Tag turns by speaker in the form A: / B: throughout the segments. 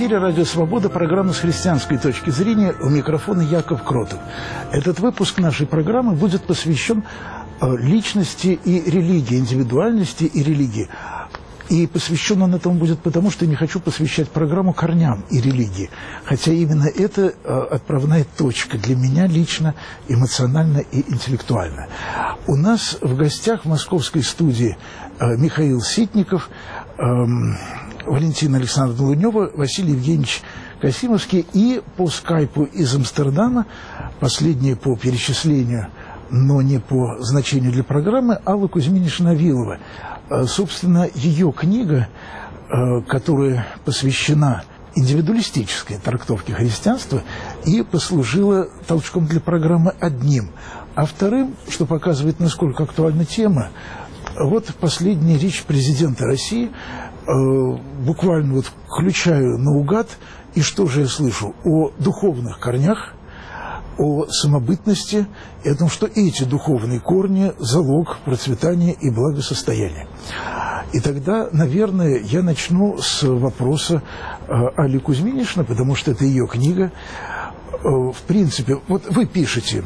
A: эфире «Радио Свобода», программа «С христианской точки зрения», у микрофона Яков Кротов. Этот выпуск нашей программы будет посвящен личности и религии, индивидуальности и религии. И посвящен он этому будет потому, что я не хочу посвящать программу корням и религии. Хотя именно это отправная точка для меня лично, эмоционально и интеллектуально. У нас в гостях в московской студии Михаил Ситников, Валентина Александровна Лунева, Василий Евгеньевич Касимовский и по скайпу из Амстердама, последнее по перечислению, но не по значению для программы, Алла Кузьминич-Навилова. Собственно, ее книга, которая посвящена индивидуалистической трактовке христианства, и послужила толчком для программы одним. А вторым, что показывает, насколько актуальна тема, вот последняя речь президента России, буквально вот включаю наугад, и что же я слышу? О духовных корнях, о самобытности и о том, что эти духовные корни – залог процветания и благосостояния. И тогда, наверное, я начну с вопроса Аллы Кузьминичны, потому что это ее книга. В принципе, вот вы пишете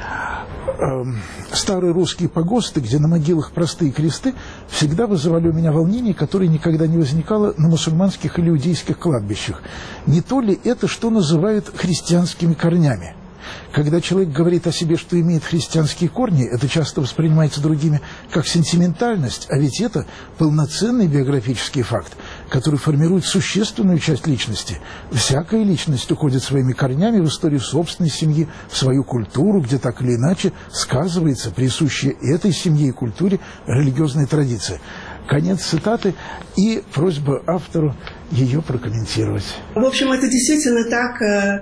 A: старые русские погосты, где на могилах простые кресты, всегда вызывали у меня волнение, которое никогда не возникало на мусульманских или иудейских кладбищах. Не то ли это, что называют христианскими корнями? Когда человек говорит о себе, что имеет христианские корни, это часто воспринимается другими как сентиментальность, а ведь это полноценный биографический факт, который формирует существенную часть личности. Всякая личность уходит своими корнями в историю собственной семьи, в свою культуру, где так или иначе сказывается присущая этой семье и культуре религиозная традиция. Конец цитаты и просьба автору ее прокомментировать.
B: В общем, это действительно так,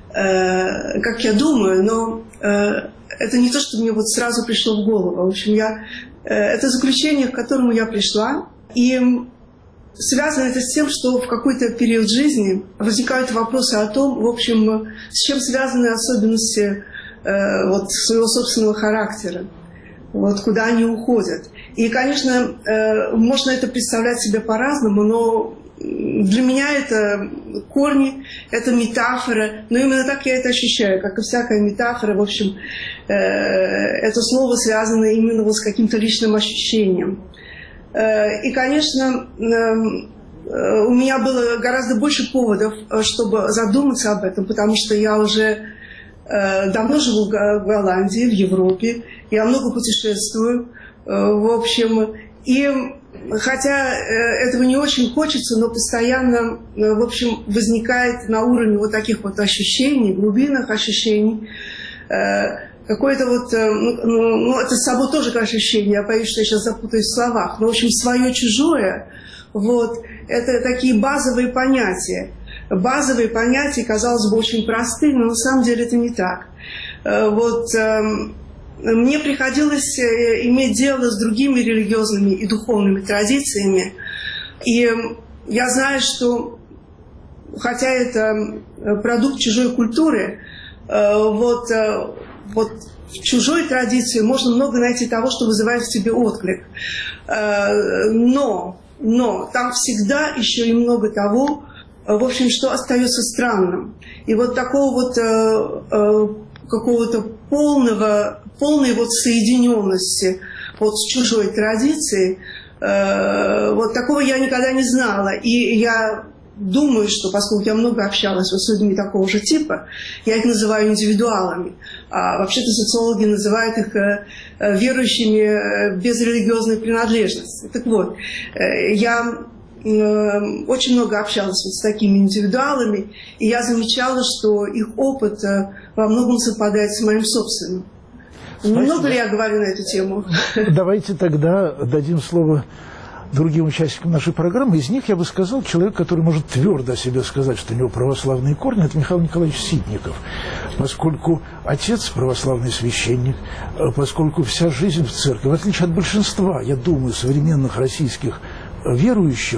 B: как я думаю, но это не то, что мне вот сразу пришло в голову. В общем, это заключение, к которому я пришла, и связано это с тем, что в какой-то период жизни возникают вопросы о том, в общем, с чем связаны особенности вот, своего собственного характера, вот, куда они уходят. И, конечно, можно это представлять себе по-разному, но для меня это корни, это метафора, но именно так я это ощущаю, как и всякая метафора. В общем, это слово связано именно вот с каким-то личным ощущением. И, конечно, у меня было гораздо больше поводов, чтобы задуматься об этом, потому что я уже давно живу в Голландии, в Европе, я много путешествую, в общем, и хотя этого не очень хочется, но постоянно, в общем, возникает на уровне вот таких вот ощущений, глубинных ощущений, какое-то вот, ну, это само тоже как ощущение, я боюсь, что я сейчас запутаюсь в словах, но, в общем, свое-чужое, вот, это такие базовые понятия. Базовые понятия, казалось бы, очень простые, но на самом деле это не так. Вот, мне приходилось иметь дело с другими религиозными и духовными традициями. И я знаю, что, хотя это продукт чужой культуры, вот в чужой традиции можно много найти того, что вызывает в тебе отклик. Но там всегда еще и много того, в общем, что остается странным. И вот такого вот какого-то полной вот соединенности вот с чужой традицией, вот такого я никогда не знала. И я думаю, что поскольку я много общалась вот с людьми такого же типа, я их называю индивидуалами. А вообще-то социологи называют их верующими без религиозной принадлежности. Так вот, я очень много общалась вот с такими индивидуалами, и я замечала, что их опыт во многом совпадает с моим собственным. Спасибо. Много ли я говорю на эту тему?
A: Давайте тогда дадим слово другим участникам нашей программы. Из них я бы сказал, человек, который может твердо о себе сказать, что у него православные корни, это Михаил Николаевич Ситников. Поскольку отец православный священник, поскольку вся жизнь в церкви, в отличие от большинства, я думаю, современных российских верующих,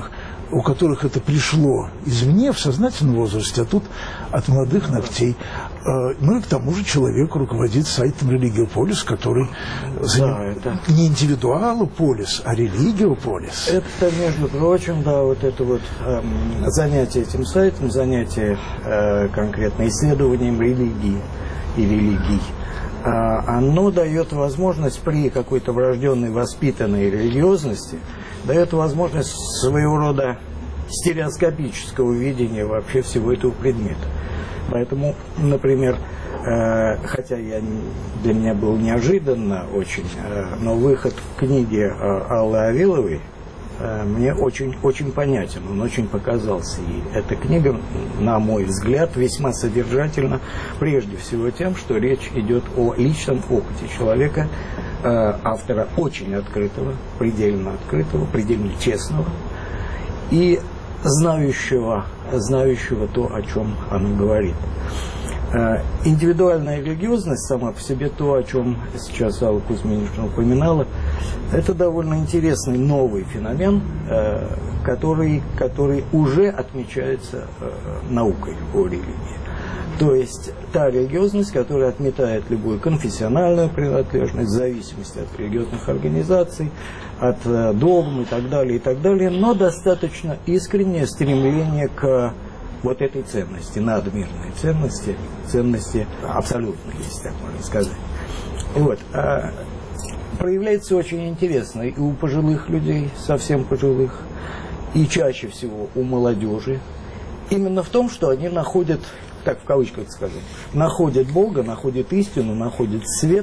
A: у которых это пришло извне в сознательном возрасте, а тут от молодых ногтей. Ну и к тому же человек руководит сайтом Религиополис, который не Индивидуалополис, а Религиополис.
C: Это, между прочим, да, вот это вот занятие этим сайтом, занятие конкретно исследованием религии и религий, оно дает возможность при какой-то врожденной воспитанной религиозности, дает возможность своего рода стереоскопического видения вообще всего этого предмета. Поэтому, например, хотя для меня было неожиданно очень, но выход книги Аллы Авиловой мне очень понятен, он очень показался. И эта книга, на мой взгляд, весьма содержательна, прежде всего тем, что речь идет о личном опыте человека, автора очень открытого, предельно честного и знающего то, о чем она говорит. Индивидуальная религиозность сама по себе, то, о чем сейчас Алла Кузьминична упоминала, это довольно интересный новый феномен, который уже отмечается наукой о религии. То есть та религиозность, которая отметает любую конфессиональную принадлежность, в зависимости от религиозных организаций, от догм и так далее, но достаточно искреннее стремление к вот этой ценности, надмирной ценности абсолютной, если так можно сказать. Вот. Проявляется очень интересно и у пожилых людей, совсем пожилых, и чаще всего у молодежи, именно в том, что они находят, так в кавычках скажем, находят Бога, находят истину, находят свет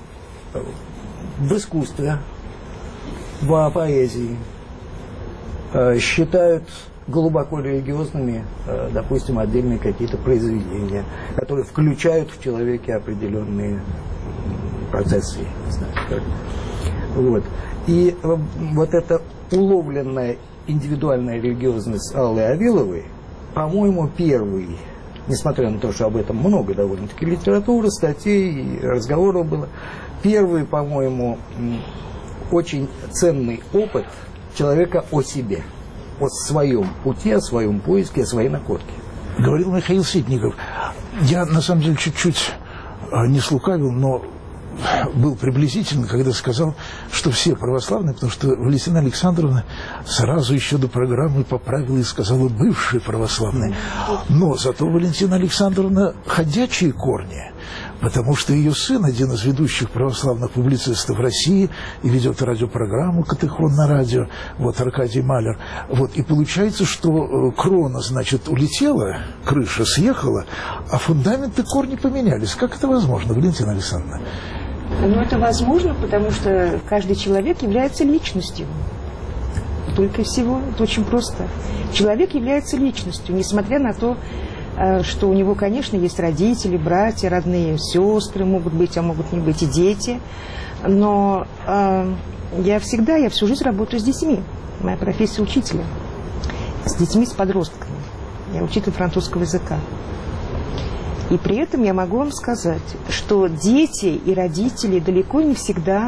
C: в искусстве, в поэзии, считают глубоко религиозными, допустим, отдельные какие-то произведения, которые включают в человеке определенные процессы, не знаю, как. Вот. И вот эта уловленная индивидуальная религиозность Аллы Авиловой, по-моему, первый, несмотря на то, что об этом много довольно-таки литературы, статей, разговоров было, первый, по-моему, очень ценный опыт человека о себе, о своем пути, о своем поиске, о своей находке.
A: Говорил Михаил Ситников. Я, на самом деле, чуть-чуть не слукавил, но был приблизительно, когда сказал, что все православные, потому что Валентина Александровна сразу еще до программы поправила и сказала бывшие православные. Но зато Валентина Александровна ходячие корни, потому что ее сын, один из ведущих православных публицистов России, и ведет радиопрограмму «Катехон» на радио, вот Аркадий Малер. Вот, и получается, что крона, значит, улетела, крыша съехала, а фундаменты корни поменялись. Как это возможно, Валентина Александровна?
D: Ну, это возможно, потому что каждый человек является личностью. Только всего, это очень просто. Человек является личностью, несмотря на то, что у него, конечно, есть родители, братья, родные, сестры могут быть, а могут не быть и дети. Но я всю жизнь работаю с детьми. Моя профессия учителя. С детьми, с подростками. Я учитель французского языка. И при этом я могу вам сказать, что дети и родители далеко не всегда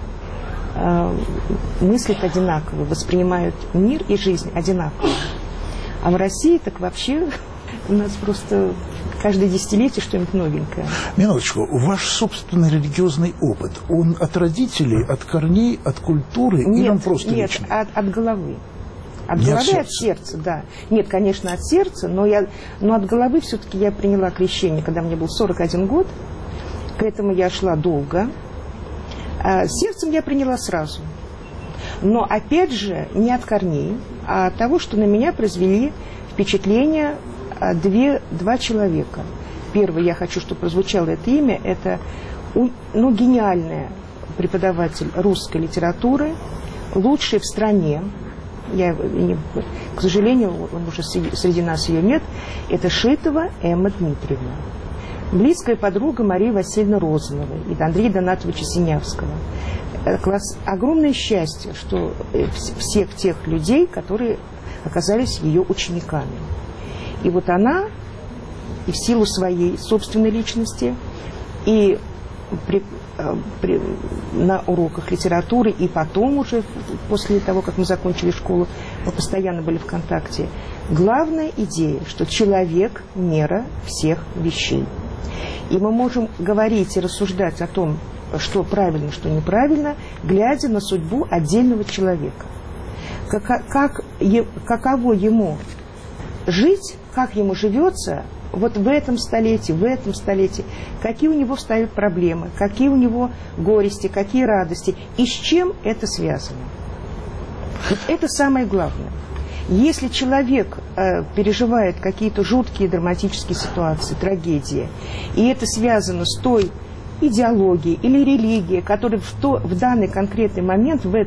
D: мыслят одинаково, воспринимают мир и жизнь одинаково. А в России так вообще у нас просто каждое десятилетие что-нибудь новенькое.
A: Минуточку, ваш собственный религиозный опыт, он от родителей, от корней, от культуры, или он просто личный?
D: Нет, от головы. От головы, от сердца, да. Нет, конечно, от сердца, но от головы все-таки я приняла крещение, когда мне был 41 год. К этому я шла долго. Сердцем я приняла сразу. Но, опять же, не от корней, а от того, что на меня произвели впечатление два человека. Первый, я хочу, чтобы прозвучало это имя, это гениальный преподаватель русской литературы, лучший в стране. К сожалению, уже среди нас ее нет. Это Шитова Эмма Дмитриевна. Близкая подруга Марии Васильевны Розановой и Андрея Донатовича Синявского. Огромное счастье, что всех тех людей, которые оказались ее учениками. И вот она, и в силу своей собственной личности, и на уроках литературы, и потом уже, после того, как мы закончили школу, мы постоянно были в контакте. Главная идея, что человек – мера всех вещей. И мы можем говорить и рассуждать о том, что правильно, что неправильно, глядя на судьбу отдельного человека. Каково ему жить, как ему живется вот в этом столетии, какие у него встают проблемы, какие у него горести, какие радости, и с чем это связано. Вот это самое главное. Если человек переживает какие-то жуткие драматические ситуации, трагедии, и это связано с той идеологией или религией, которая в данный конкретный момент, в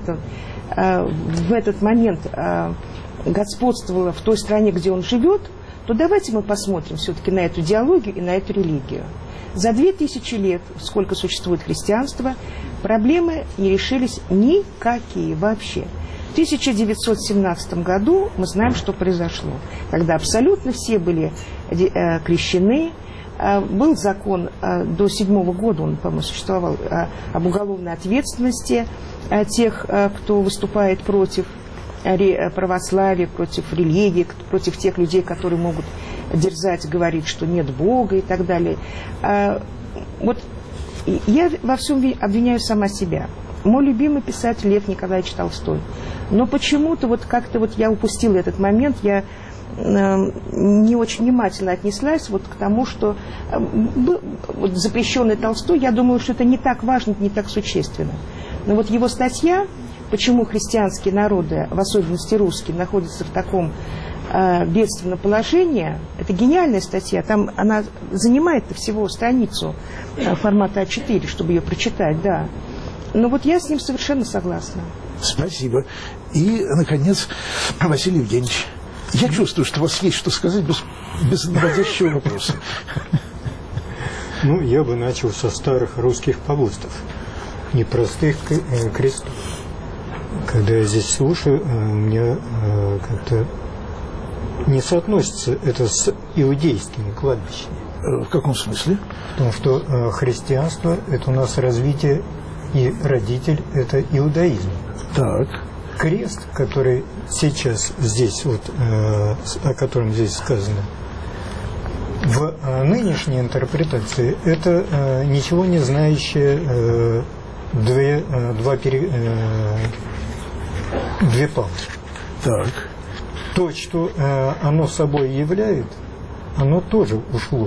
D: этот момент господствовала в той стране, где он живет, то давайте мы посмотрим все-таки на эту идеологию и на эту религию. За 2000 лет, сколько существует христианство, проблемы не решились никакие вообще. В 1917 году мы знаем, что произошло, когда абсолютно все были крещены. Был закон до 7-го года, он, по-моему, существовал, об уголовной ответственности тех, кто выступает против православия, против религии, против тех людей, которые могут дерзать, говорить, что нет Бога и так далее. Вот я во всем обвиняю сама себя. Мой любимый писатель Лев Николаевич Толстой. Но почему-то вот как-то вот я упустила этот момент, я не очень внимательно отнеслась вот к тому, что вот запрещенный Толстой, я думаю, что это не так важно, не так существенно. Но вот его статья «Почему христианские народы, в особенности русские, находятся в таком бедственном положении», это гениальная статья, там она занимает всего страницу формата А4, чтобы ее прочитать, да. Но вот я с ним совершенно согласна.
A: Спасибо. И, наконец, Василий Евгеньевич, я чувствую, что у вас есть что сказать без наводящего вопроса.
E: Ну, я бы начал со старых русских погостов, непростых крестов. Когда я здесь слушаю, мне как-то не соотносится это с иудейскими кладбищами.
A: В каком смысле?
E: Потому что христианство – это у нас развитие, и родитель – это иудаизм.
A: Так.
E: Крест, который сейчас здесь, вот, о котором здесь сказано, в нынешней интерпретации это ничего не знающие две палки.
A: Так.
E: То, что оно собой являет, оно тоже ушло.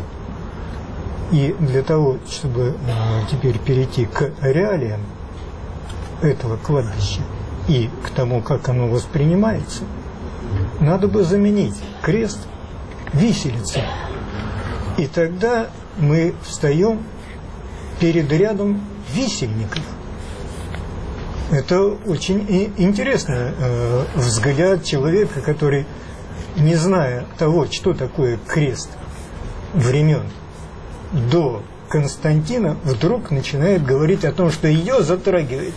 E: И для того, чтобы теперь перейти к реалиям этого кладбища и к тому, как оно воспринимается, надо бы заменить крест виселицей. И тогда мы встаем перед рядом висельников. Это очень интересный взгляд человека, который, не зная того, что такое крест времен до Константина, вдруг начинает говорить о том, что ее затрагивает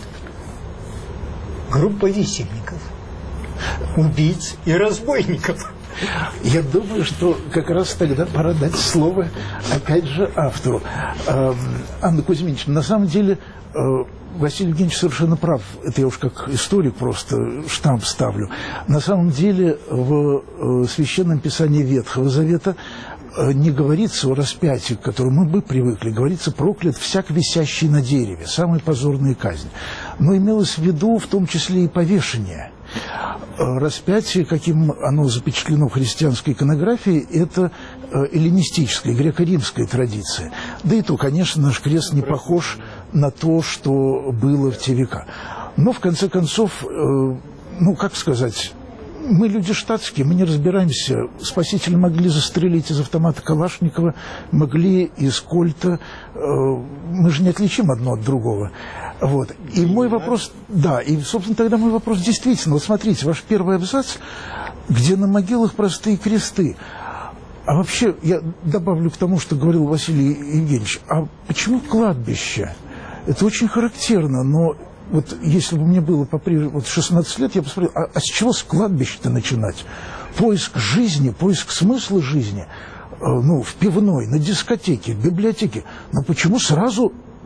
E: группа висельников, убийц и разбойников.
A: Я думаю, что как раз тогда пора дать слово, опять же, автору. Анна Кузьминична, на самом деле, Василий Евгеньевич совершенно прав. Это я уж как историк просто штамп ставлю. На самом деле, в Священном Писании Ветхого Завета не говорится о распятии, к которому мы бы привыкли. Говорится: проклят всяк висящий на дереве. Самая позорная казнь. Но имелось в виду в том числе и повешение. Распятие, каким оно запечатлено в христианской иконографии, это эллинистическая, греко-римская традиция. Да и то, конечно, наш крест не похож на то, что было в те века. Но, в конце концов, ну, как сказать, мы люди штатские, мы не разбираемся. Спасители могли застрелить из автомата Калашникова, могли из кольта. Мы же не отличим одно от другого. Вот. И мой вопрос, да, и, собственно, тогда мой вопрос действительно, вот смотрите, ваш первый абзац, где на могилах простые кресты. А вообще, я добавлю к тому, что говорил Василий Евгеньевич, а почему кладбище? Это очень характерно, но вот если бы мне было вот 16 лет, я бы спросил, а с чего с кладбища-то начинать? Поиск жизни, поиск смысла жизни, ну, в пивной, на дискотеке, в библиотеке. Но почему сразу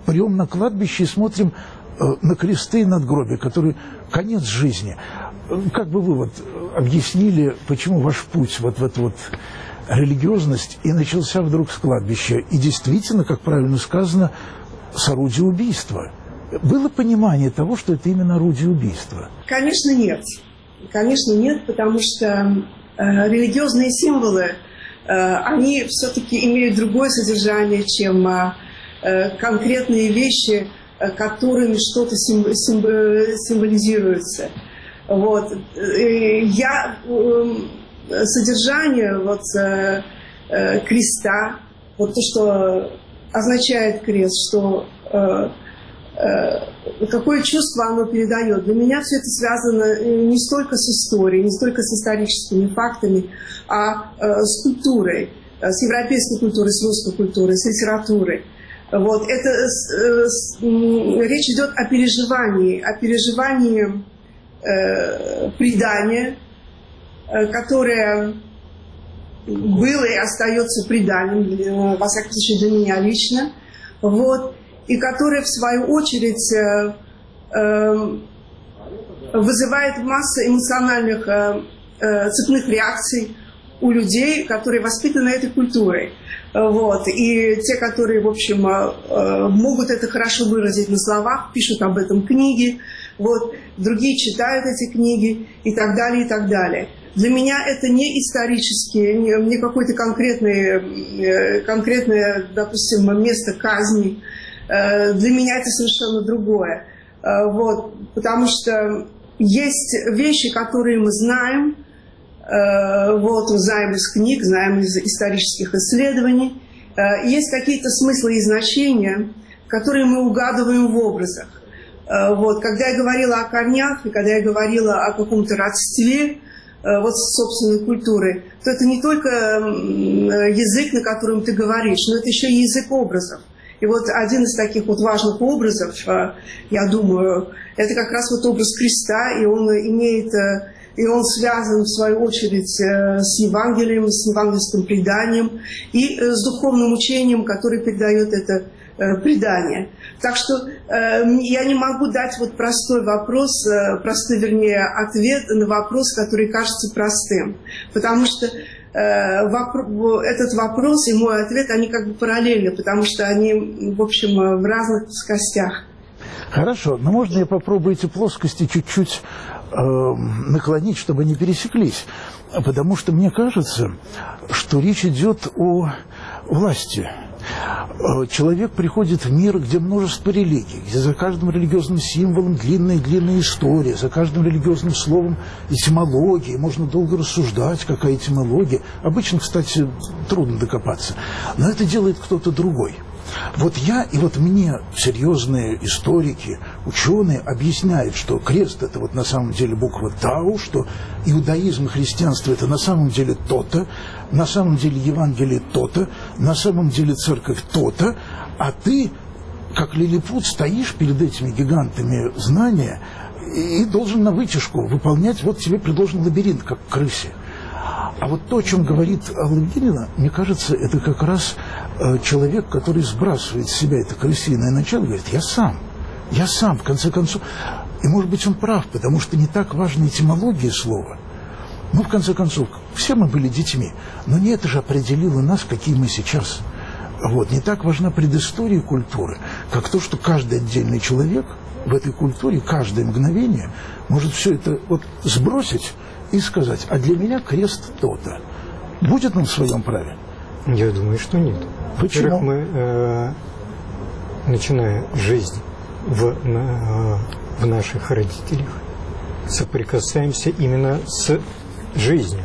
A: прем на кладбище и смотрим на кресты и надгробия, которые конец жизни. Как бы вы вот объяснили, почему ваш путь вот в эту вот религиозность и начался вдруг с кладбища? И действительно, как правильно сказано, с орудия убийства. Было понимание того, что это именно орудие убийства?
B: Конечно, нет. Конечно, нет, потому что религиозные символы, они все-таки имеют другое содержание, чем конкретные вещи, которыми что-то символизируется. Вот. Содержание вот, креста, вот то, что означает крест, что какое чувство оно передает. Для меня все это связано не столько с историей, не столько с историческими фактами, а с культурой, с европейской культурой, с русской культурой, с литературой. Вот. Речь идет о переживании предания, которое было и остается преданием, во всяком случае для меня лично, вот, и которое в свою очередь вызывает массу эмоциональных цепных реакций у людей, которые воспитаны этой культурой. Вот. И те, которые, в общем, могут это хорошо выразить на словах, пишут об этом книги, вот, другие читают эти книги и так далее, и так далее. Для меня это не исторические, не какое-то конкретное, допустим, место казни. Для меня это совершенно другое. Вот, потому что есть вещи, которые мы знаем, вот, знаем из книг, знаем из исторических исследований. Есть какие-то смыслы и значения, которые мы угадываем в образах. Вот, когда я говорила о корнях, и когда я говорила о каком-то родстве вот, с собственной культурой, то это не только язык, на котором ты говоришь, но это еще и язык образов. И вот один из таких вот важных образов, я думаю, это как раз вот образ креста, и он связан, в свою очередь, с Евангелием, с евангельским преданием и с духовным учением, которое передает это предание. Так что я не могу дать вот простой ответ на вопрос, который кажется простым. Потому что этот вопрос и мой ответ, они как бы параллельны, потому что они, в общем, в разных плоскостях.
A: Хорошо, но можно я попробую эти плоскости чуть-чуть наклонить, чтобы они пересеклись? Потому что мне кажется, что речь идет о власти. Человек приходит в мир, где множество религий, где за каждым религиозным символом длинная история, за каждым религиозным словом этимология. Можно долго рассуждать, какая этимология. Обычно, кстати, трудно докопаться. Но это делает кто-то другой. Вот я и вот мне серьезные историки, ученые объясняют, что крест – это вот на самом деле буква Тау, что иудаизм и христианство – это на самом деле то-то, на самом деле Евангелие то-то, на самом деле церковь то-то, а ты, как лилипут, стоишь перед этими гигантами знания и должен на вытяжку выполнять, вот тебе предложен лабиринт, как крысе. А вот то, о чем говорит Алла Евгеньевна, мне кажется, это как раз человек, который сбрасывает с себя это крысиное начало, говорит, я сам, в конце концов. И, может быть, он прав, потому что не так важна этимология слова. Ну, в конце концов, все мы были детьми, но не это же определило нас, какие мы сейчас. Вот. Не так важна предыстория культуры, как то, что каждый отдельный человек в этой культуре, каждое мгновение может все это вот сбросить и сказать, а для меня крест то-то. Будет он в своем праве?
E: Я думаю, что нет.
A: Почему?
E: Во-первых, мы, начиная жизнь в наших родителях, соприкасаемся именно с жизнью.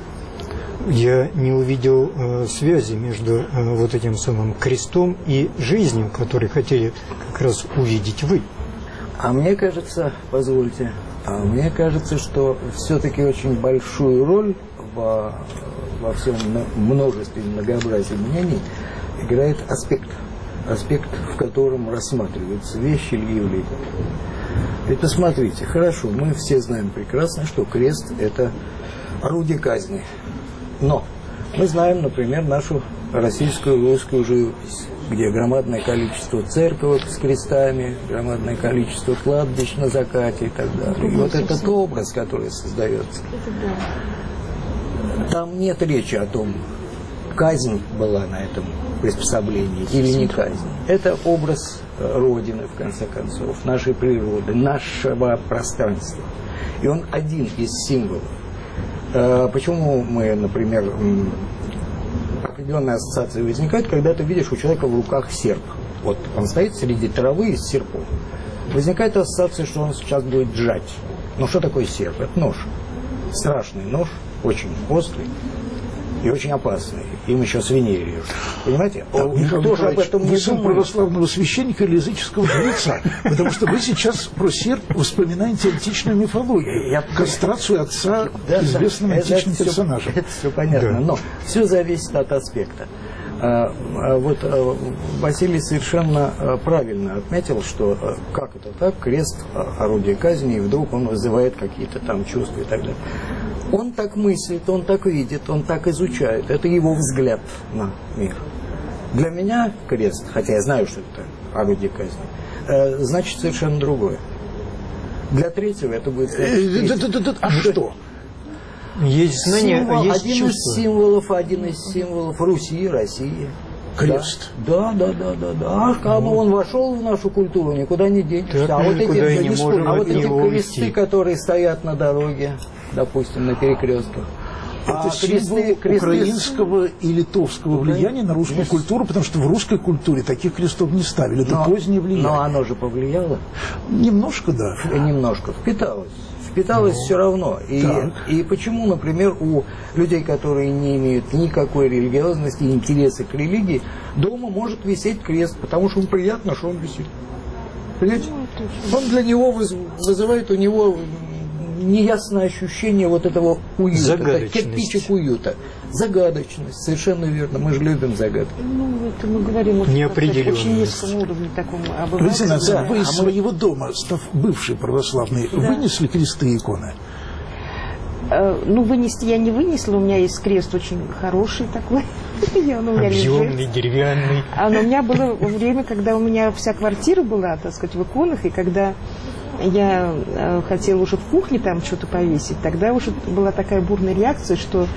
E: Я не увидел связи между вот этим самым крестом и жизнью, которую хотели как раз увидеть вы.
C: А мне кажется, позвольте, мне кажется, что все-таки очень большую роль во всем множестве и многообразии мнений играет аспект, в котором рассматриваются вещи или явления. И посмотрите, хорошо, мы все знаем прекрасно, что крест – это орудие казни. Но Мы знаем, например, нашу российскую русскую живопись, где громадное количество церковок с крестами, громадное количество кладбищ на закате и так далее. И вот этот образ, который создается, там нет речи о том, казнь была на этом приспособлении или не казнь. Это образ Родины, в конце концов, нашей природы, нашего пространства. И он один из символов. Почему мы, например, определенные ассоциации возникают, когда ты видишь у человека в руках серп. Вот он стоит среди травы с серпом. Возникает ассоциация, что он сейчас будет сжать. Но что такое серп? Это нож. Страшный нож, очень острый и очень опасный. Им еще свиней режут. Понимаете?
A: Никто же об этом не думает. Вы сын православного священника или языческого жреца. Потому что вы сейчас про серп вспоминаете античную мифологию. Кастрацию отца известным античным персонажем.
C: Это все понятно. Но все зависит от аспекта. Вот Василий совершенно правильно отметил, что как это так, крест, орудие казни, и вдруг он вызывает какие-то там чувства и так далее. Он так мыслит, он так видит, он так изучает. Это его взгляд на мир. Для меня крест, хотя я знаю, что это орудие казни, значит совершенно другое. Для третьего это будет...
A: А что?
E: Есть знания, есть
C: чувства. Один из символов Руси, России.
A: Крест.
C: Да. Он вошел в нашу культуру, никуда не денешься. А вот эти кресты, которые стоят на дороге, допустим, на перекрестках.
A: Это символ украинского и литовского влияния на русскую культуру, потому что в русской культуре таких крестов не ставили. Это позднее влияние.
C: Но оно же повлияло.
A: Немножко, да.
C: Немножко. Впиталось все равно. И почему, например, у людей, которые не имеют никакой религиозности и интереса к религии, дома может висеть крест, потому что ему приятно, что он висит. Понимаете? Он для него вызывает у него неясное ощущение вот этого уюта, кирпичик уюта. Загадочность, совершенно верно. Мы же любим загадки.
D: Это мы говорим о очень низком уровне таком обывателя.
A: Вы из своего дома, став бывший православный, вынесли кресты и иконы?
D: Вынести я не вынесла. У меня есть крест очень хороший такой.
E: Объемный, деревянный.
D: Но у меня было время, когда у меня вся квартира была, так сказать, в иконах, и когда я хотела уже в кухне там что-то повесить, тогда уже была такая бурная реакция, что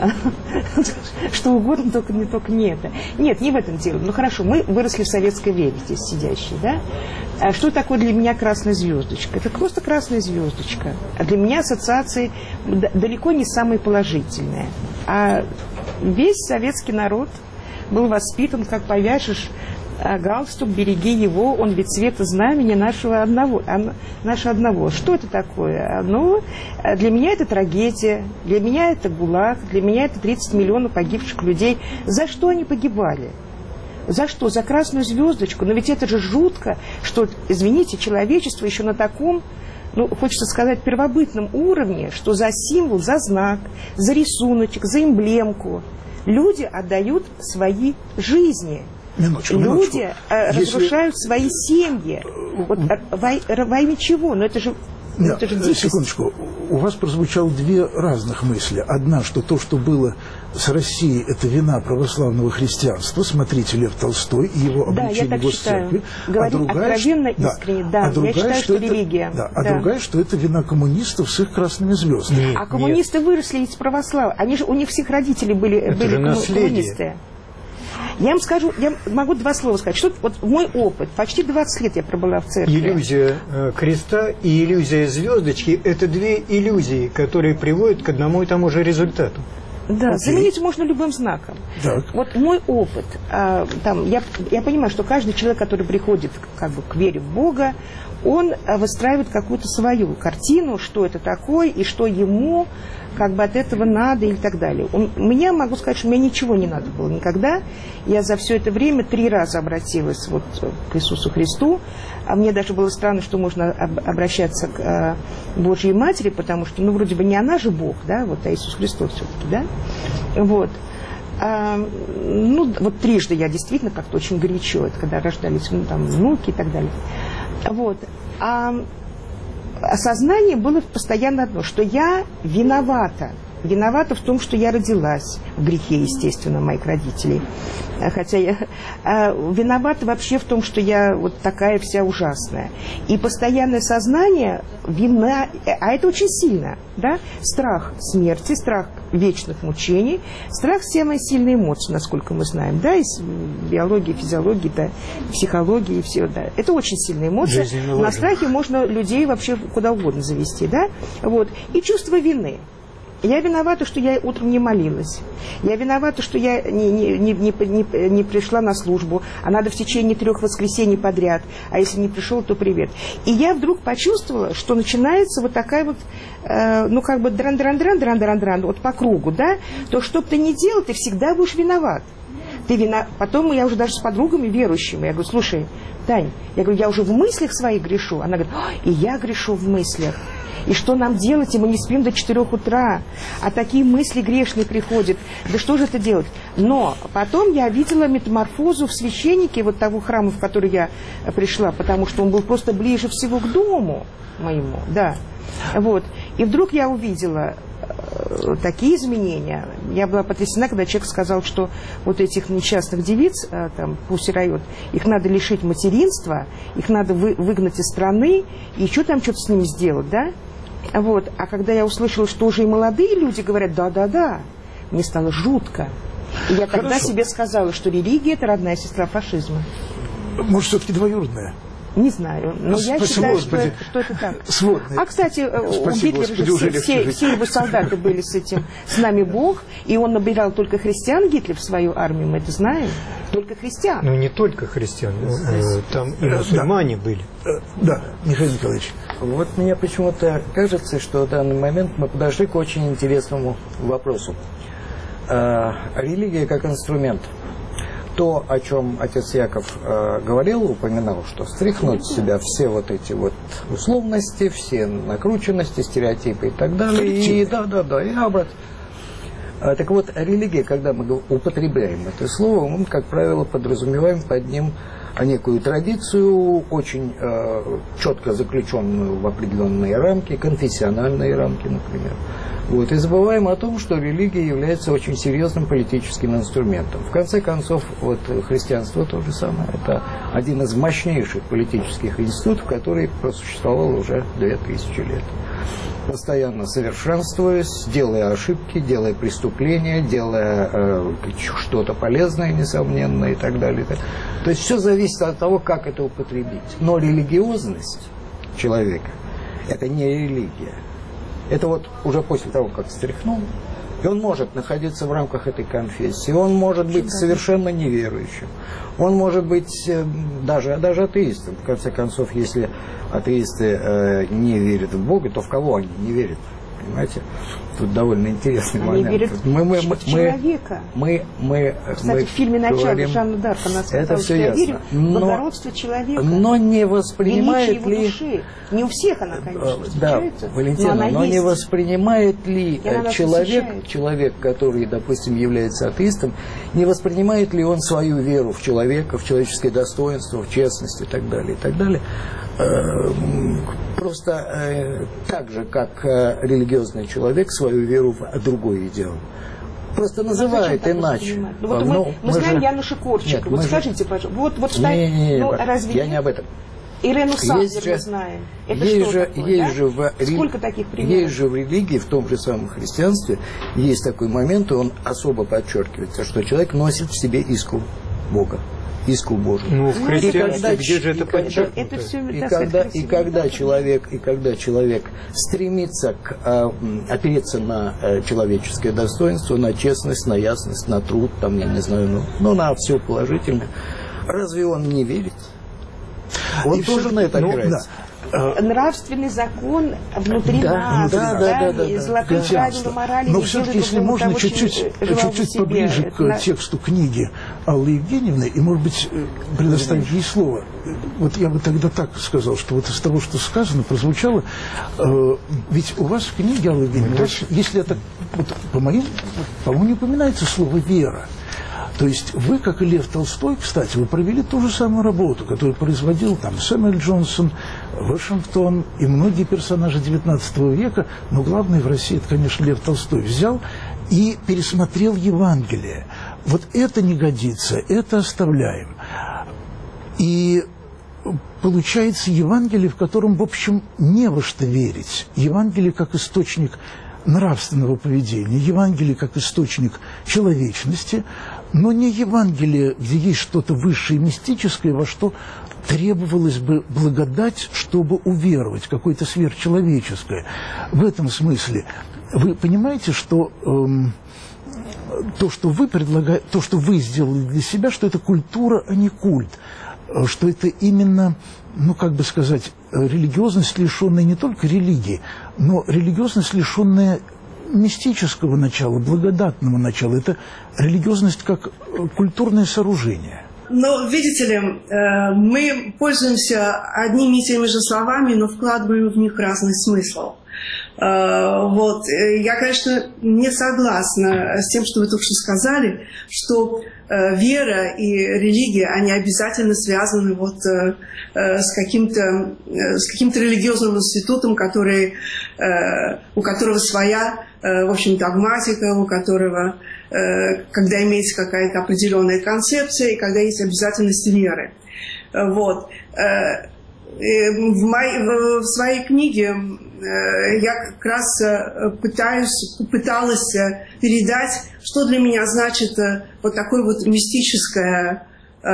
D: угодно, только не это. Нет, не в этом дело. Ну хорошо, мы выросли в советской вере здесь сидящие, да? А что такое для меня красная звездочка? Это просто красная звездочка. А для меня ассоциации далеко не самые положительные. А весь советский народ был воспитан, как повяжешь галстук, береги его, он ведь цвета знамени нашего одного. Что это такое? Для меня это трагедия, для меня это ГУЛАГ, для меня это 30 миллионов погибших людей. За что они погибали? За что? За красную звездочку? Но ведь это же жутко, что, извините, человечество еще на таком, хочется сказать, первобытном уровне, что за символ, за знак, за рисуночек, за эмблемку люди отдают свои жизни. Люди разрушают свои семьи. Во имя чего? Но это же...
A: Секундочку. У вас прозвучало две разных мысли. Одна, что то, что было с Россией, это вина православного христианства. Смотрите Лев Толстой и его обличение госцеркви.
D: Говорим откровенно, искренне. Да, я считаю, что религия.
A: Другая, что это вина коммунистов с их красными звездами.
D: А коммунисты выросли из православия. У них всех родители были коммунисты. Я вам скажу, я могу два слова сказать. Что вот мой опыт, почти 20 лет я пробыла в церкви.
E: Иллюзия креста и иллюзия звездочки – это две иллюзии, которые приводят к одному и тому же результату.
D: Да, заменить можно любым знаком.
A: Так.
D: Вот мой опыт, я понимаю, что каждый человек, который приходит к вере в Бога, он выстраивает какую-то свою картину, что это такое и что ему от этого надо и так далее. Мне, могу сказать, что мне ничего не надо было никогда. Я за все это время 3 раза обратилась к Иисусу Христу. А мне даже было странно, что можно обращаться к Божьей Матери, потому что, вроде бы не она же Бог, да, а Иисус Христос все-таки, да. Трижды я действительно как-то очень горячо, это когда рождались внуки и так далее. Осознание было постоянно одно, что я виновата Виновата в том, что я родилась в грехе, естественно, моих родителей. Хотя я виновата вообще в том, что я вот такая вся ужасная. И постоянное сознание, вина, а это очень сильно, да? Страх смерти, страх вечных мучений, страх — самая сильная эмоция, насколько мы знаем, да, из биологии, физиологии, да, психологии и все, да. Это очень сильная эмоция. На страхе можно людей вообще куда угодно завести, да? Вот. И чувство вины. Я виновата, что я утром не молилась. Я виновата, что я не пришла на службу. А надо в течение 3 воскресений подряд. А если не пришел, то привет. И я вдруг почувствовала, что начинается вот такая вот, ну как бы дран-дран-дран, вот по кругу, да? То, что бы ты ни делал, ты всегда будешь виноват. Потом я уже даже с подругами верующими, я говорю: слушай, Тань, я говорю, я уже в мыслях своих грешу. Она говорит: и я грешу в мыслях. И что нам делать, и мы не спим до 4 утра, а такие мысли грешные приходят. Да что же это делать? Но потом я видела метаморфозу в священнике вот того храма, в который я пришла, потому что он был просто ближе всего к дому моему, да. Вот. И вдруг я увидела такие изменения. Я была потрясена, когда человек сказал, что вот этих несчастных девиц, там, Пусси Райот, их надо лишить материнства, их надо выгнать из страны, и еще там что-то с ними сделать, да? Вот. А когда я услышала, что уже и молодые люди говорят «да-да-да», мне стало жутко. И я тогда себе сказала, что религия – это родная сестра фашизма.
A: Может, все-таки двоюродная?
D: Не знаю, но я считаю, что это так.
A: Сводные.
D: А, кстати, у Гитлера же все его солдаты были с этим «С нами Бог», и он набирал только христиан, Гитлер, в свою армию, мы это знаем, только христиан.
E: Ну, не только христиан, там и мусульмане были.
A: Да, Михаил Николаевич.
C: Вот мне почему-то кажется, что в данный момент мы подошли к очень интересному вопросу. Религия как инструмент. То, о чем отец Яков говорил, упоминал, что стряхнуть с себя все вот эти вот условности, все накрученности, стереотипы и так далее. И и обратно. Так вот, религия, когда мы употребляем это слово, мы, как правило, подразумеваем под ним некую традицию, очень четко заключенную в определенные рамки, конфессиональные рамки, например. Вот, и забываем о том, что религия является очень серьезным политическим инструментом. В конце концов, вот, христианство то же самое. Это один из мощнейших политических институтов, который просуществовал уже 2000 лет. Постоянно совершенствуясь, делая ошибки, делая преступления, делая что-то полезное, несомненно, и так далее. То есть все зависит от того, как это употребить. Но религиозность человека – это не религия. Это вот уже после того, как стряхнул, и он может находиться в рамках этой конфессии, он может быть совершенно неверующим, он может быть даже атеистом. В конце концов, если атеисты не верят в Бога, то в кого они не верят? Понимаете? Тут довольно интересный момент.
D: Они верят в человека. Кстати, в фильме «Начало» Жанна Дарк, она сказала, что я верю в благородство человека.
C: Но не воспринимает ли...
D: души. Не у всех она, конечно, встречается.
C: Да, Валентина, но не воспринимает ли человек, который, допустим, является атеистом, не воспринимает ли он свою веру в человека, в человеческое достоинство, в честность и так далее, просто так же, как религиозный человек свою веру в другой идеал. Просто называет иначе.
D: Мы знаем Януша Корчика. Вот скажите, пожалуйста. Разве
C: я не об этом.
D: Ирену Сандлер мы знаем. Сколько таких примеров?
C: Есть же в религии, в том же самом христианстве, есть такой момент, и он особо подчеркивается, что человек носит в себе искру Бога. Искру Божию.
E: Ну, в христианстве где же это подчеркнуто?
C: И когда человек стремится опереться на человеческое достоинство, на честность, на ясность, на труд, там, я не знаю, на все положительное, разве он не верит? Он тоже на это опирается.
D: Нравственный закон внутри нас, золотые правила морали.
A: Но все-таки, если можно, чуть-чуть поближе к тексту книги Аллы Евгеньевны, и, может быть, предоставить ей слово. Вот я бы тогда так сказал, что вот из того, что сказано, прозвучало, ведь у вас в книге, Алла Евгеньевна, если это, вот, по-моему, не упоминается слово «вера». То есть вы, как и Лев Толстой, кстати, вы провели ту же самую работу, которую производил там Сэмюэл Джонсон, Вашингтон и многие персонажи XIX века, но главный в России, это, конечно, Лев Толстой, взял и пересмотрел Евангелие. Вот это не годится, это оставляем. И получается Евангелие, в котором, в общем, не во что верить. Евангелие как источник нравственного поведения, Евангелие как источник человечности, но не Евангелие, где есть что-то высшее и мистическое, во что требовалось бы благодать, чтобы уверовать, какое-то сверхчеловеческое. В этом смысле вы понимаете, что то, что вы предлагаете, то, что вы сделали для себя, что это культура, а не культ, что это именно, ну, как бы сказать, религиозность, лишенная не только религии, но религиозность, лишенная мистического начала, благодатного начала. Это религиозность как культурное сооружение.
B: Но, видите ли, мы пользуемся одними и теми же словами, но вкладываем в них разный смысл. Вот. Я, конечно, не согласна с тем, что вы только что сказали, что вера и религия, они обязательно связаны вот с каким-то религиозным институтом, у которого своя, в общем, догматика, у которого, когда имеется какая-то определенная концепция и когда есть обязательность веры. Вот. В своей книге я как раз пыталась передать, что для меня значит вот такое вот мистическое,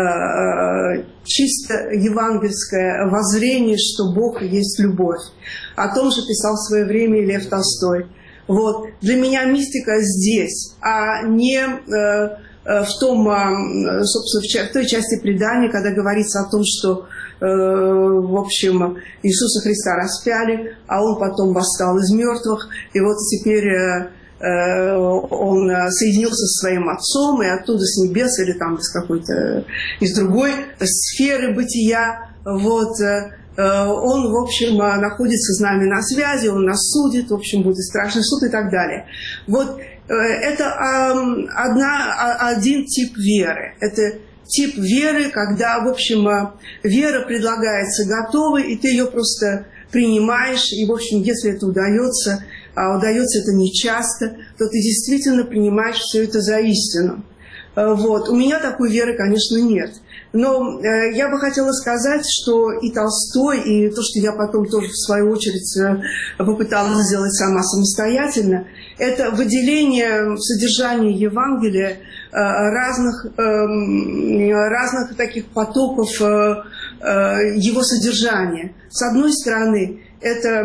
B: чисто евангельское воззрение, что Бог есть любовь. О том же писал в свое время Лев Толстой. Вот. Для меня мистика здесь, а не в той части предания, когда говорится о том, что в общем, Иисуса Христа распяли, а Он потом восстал из мертвых, и вот теперь Он соединился со Своим Отцом, и оттуда с небес, или там из другой сферы бытия, вот, Он, в общем, находится с нами на связи, Он нас судит, в общем, будет страшный суд и так далее. Вот это один тип веры. Это тип веры, когда, в общем, вера предлагается готовой, и ты ее просто принимаешь, и, в общем, если это удается, а удается это нечасто, то ты действительно принимаешь все это за истину. Вот. У меня такой веры, конечно, нет. Но я бы хотела сказать, что и Толстой, и то, что я потом тоже, в свою очередь, попыталась сделать сама самостоятельно, это выделение в содержании Евангелия разных таких потоков его содержания. С одной стороны, это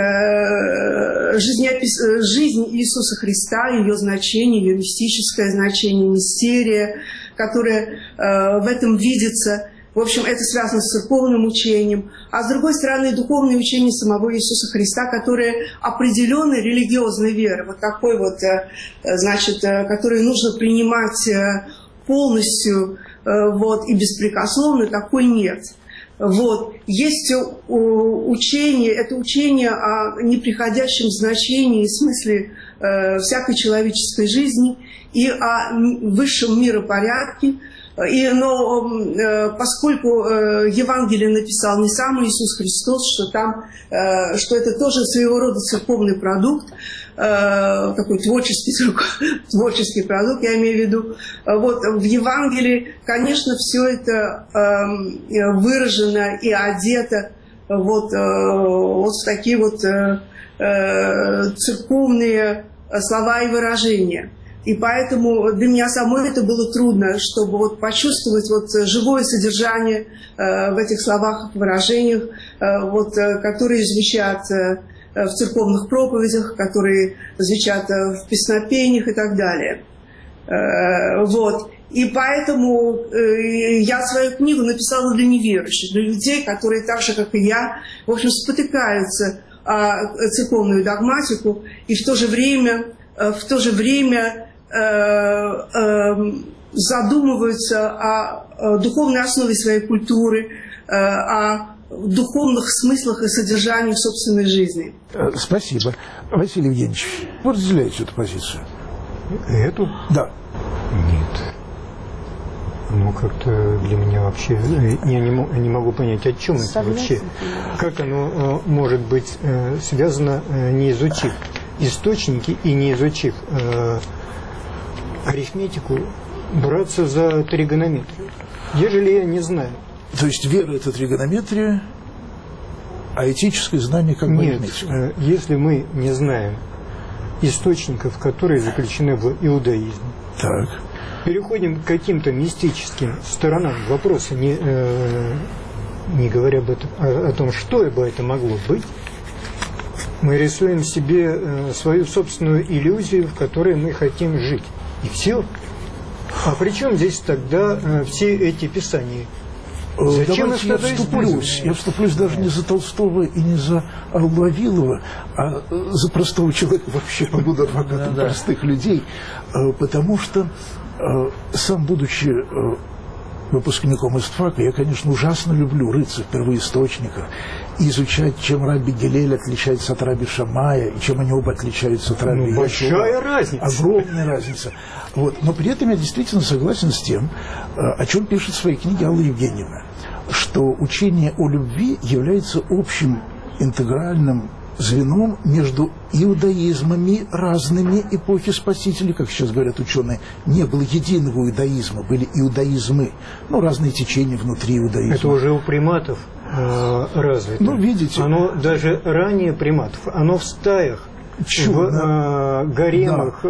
B: жизнь Иисуса Христа, ее значение, ее мистическое значение, мистерия, которое в этом видится. В общем, это связано с церковным учением. А с другой стороны, духовное учение самого Иисуса Христа, которое определенной религиозной веры, вот такой вот, значит, который нужно принимать полностью вот, и беспрекословно, такой нет. Вот. Есть учение, это учение о неприходящем значении и смысле всякой человеческой жизни и о высшем миропорядке. Но поскольку Евангелие написал не сам Иисус Христос, что это тоже своего рода церковный продукт, такой творческий продукт, я имею в виду. Вот, в Евангелии, конечно, все это выражено и одето вот в такие вот церковные слова и выражения. И поэтому для меня самой это было трудно, чтобы вот почувствовать вот живое содержание в этих словах и выражениях, вот, которые звучат в церковных проповедях, которые звучат в песнопениях и так далее. Вот. И поэтому я свою книгу написала для неверующих, для людей, которые так же, как и я, в общем, спотыкаются о церковную догматику и в то же время задумываются о духовной основе своей культуры, о духовных смыслах и содержании собственной жизни.
A: Спасибо. Василий Евгеньевич, вы разделяете эту позицию?
E: Эту?
A: Да.
E: Нет. Ну, как-то для меня вообще, я не могу понять, о чем это вообще. Как оно может быть связано, не изучив источники и не изучив арифметику, браться за тригонометрию, ежели я не знаю.
A: То есть вера – это тригонометрия, а этическое знание как бы арифметика?
E: Нет, если мы не знаем источников, которые заключены в иудаизме,
A: так.
E: переходим к каким-то мистическим сторонам вопроса, не говоря о том, что бы это могло быть, мы рисуем себе свою собственную иллюзию, в которой мы хотим жить. И все. А при чем здесь тогда все эти писания? Зачем их тогда использовать?
A: Я вступлюсь даже не за Толстого и не за Вавилова, а за простого человека, вообще буду адвокатом простых людей, потому что сам, будучи выпускником ИСТФАКа, я, конечно, ужасно люблю рыться в первоисточниках и изучать, чем Раби Гилель отличается от Раби Шамая, и чем они оба отличаются от Раби Яшуа.
E: Большая разница.
A: Огромная разница. Вот. Но при этом я действительно согласен с тем, о чем пишет в своей книге Алла Евгеньевна, что учение о любви является общим интегральным звеном между иудаизмами разными эпохи Спасителя, как сейчас говорят ученые. Не было единого иудаизма, были иудаизмы, разные течения внутри иудаизма.
E: Это уже у приматов развито.
A: Ну, видите.
E: Оно даже ранее приматов, оно в стаях, в гаремах,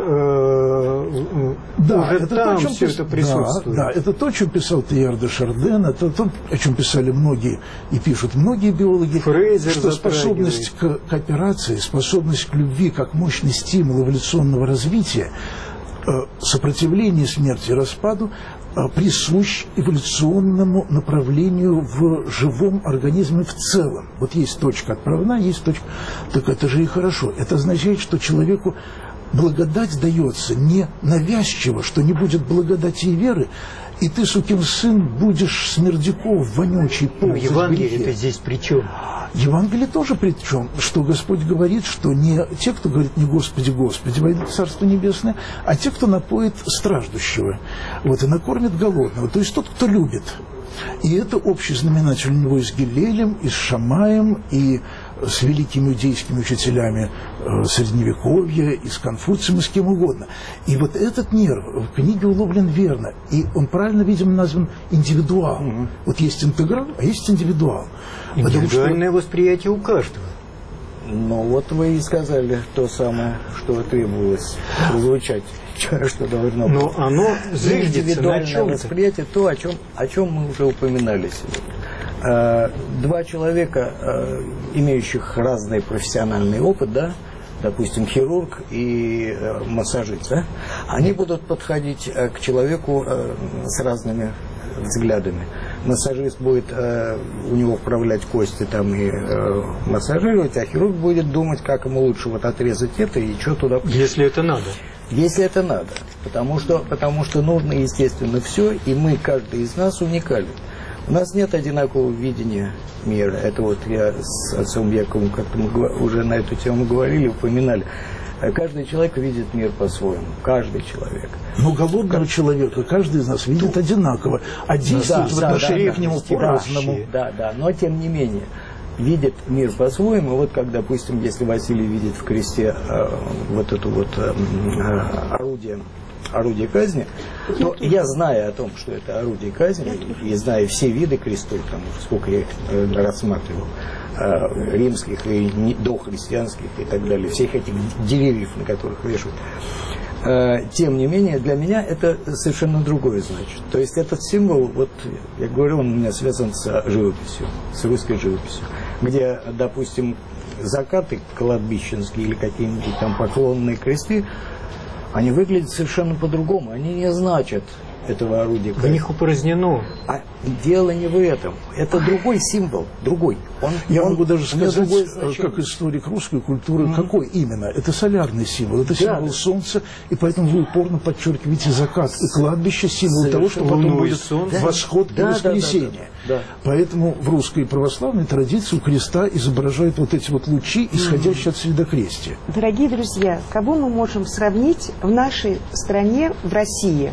E: уже
A: это
E: там
A: то,
E: все это присутствует.
A: Да, это то, о чем писал Тейяр де Шарден, это то, о чем писали многие и пишут многие биологи,
E: Фрейзер
A: что способность к кооперации, способность к любви как мощный стимул эволюционного развития, сопротивление смерти и распаду присущ эволюционному направлению в живом организме в целом. Вот есть точка отправная, есть точка... Так это же и хорошо. Это означает, что человеку благодать дается не навязчиво, что не будет благодати и веры, и ты, сукин сын, будешь смердяков, вонючий, ползать в грехе.
E: Евангелие-то здесь при чем?
A: Евангелие тоже при чем, что Господь говорит, что не те, кто говорит не Господи, Господи, войдут в Царство Небесное, а те, кто напоит страждущего, и накормит голодного, то есть тот, кто любит. И это общий знаменатель у него и с Гилелем, и с Шамаем, и с великими иудейскими учителями Средневековья, и с Конфуцием, и с кем угодно. И вот этот мир в книге уловлен верно, и он правильно, видимо, назван индивидуал. Вот есть интеграл, а есть индивидуал.
E: Индивидуальное восприятие у каждого.
C: Ну вот вы и сказали то самое, что требовалось звучать, что должно быть.
E: Но оно зиждется на чем-то.
C: Восприятие, то, о чем мы уже упоминали сегодня. Два человека, имеющих разный профессиональный опыт, допустим, хирург и массажист, они будут подходить к человеку с разными взглядами. Массажист будет у него вправлять кости и массажировать, а хирург будет думать, как ему лучше отрезать это и что туда...
E: Если это надо.
C: Если это надо. Потому что нужно, естественно, все, и мы, каждый из нас, уникален. У нас нет одинакового видения мира. Это я с отцом Яковом, как-то мы уже на эту тему говорили, упоминали. Каждый человек видит мир по-своему. Каждый человек.
A: Но голодного человека каждый из нас видит одинаково. А действует в отношении к нему по-разному.
C: Да. Но тем не менее, видит мир по-своему. Вот как, допустим, если Василий видит в кресте орудие казни, то я, зная о том, что это орудие казни, и зная все виды крестов, сколько я их рассматривал, римских и дохристианских и так далее, всех этих деревьев, на которых вешают. Тем не менее, для меня это совершенно другое значит. То есть этот символ, я говорю, он у меня связан с живописью, с русской живописью, где, допустим, закаты кладбищенские или какие-нибудь поклонные кресты, они выглядят совершенно по-другому, они не значат этого орудия.
E: В них упразднено.
C: А дело не в этом. Это другой символ, другой.
A: Я могу даже сказать, как историк русской культуры, какой именно. Это солярный символ, это символ солнца, и поэтому вы упорно подчеркиваете закат и кладбище, символ того, что потом будет восход и воскресенье. Поэтому в русской православной традиции у креста изображают эти лучи, исходящие от средокрестия.
D: Дорогие друзья, кого мы можем сравнить в нашей стране, в России?